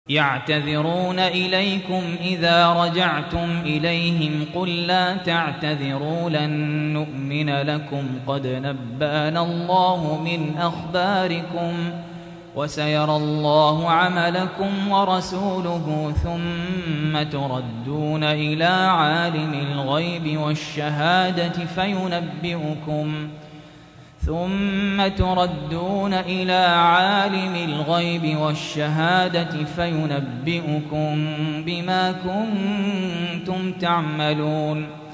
يعتذرون إليكم إذا رجعتم إليهم قل لا تعتذروا لن نؤمن لكم قد نبأنا الله من أخباركم وسيرى الله عملكم ورسوله ثم تردون إلى عالم الغيب والشهادة فينبئكم بما كنتم تعملون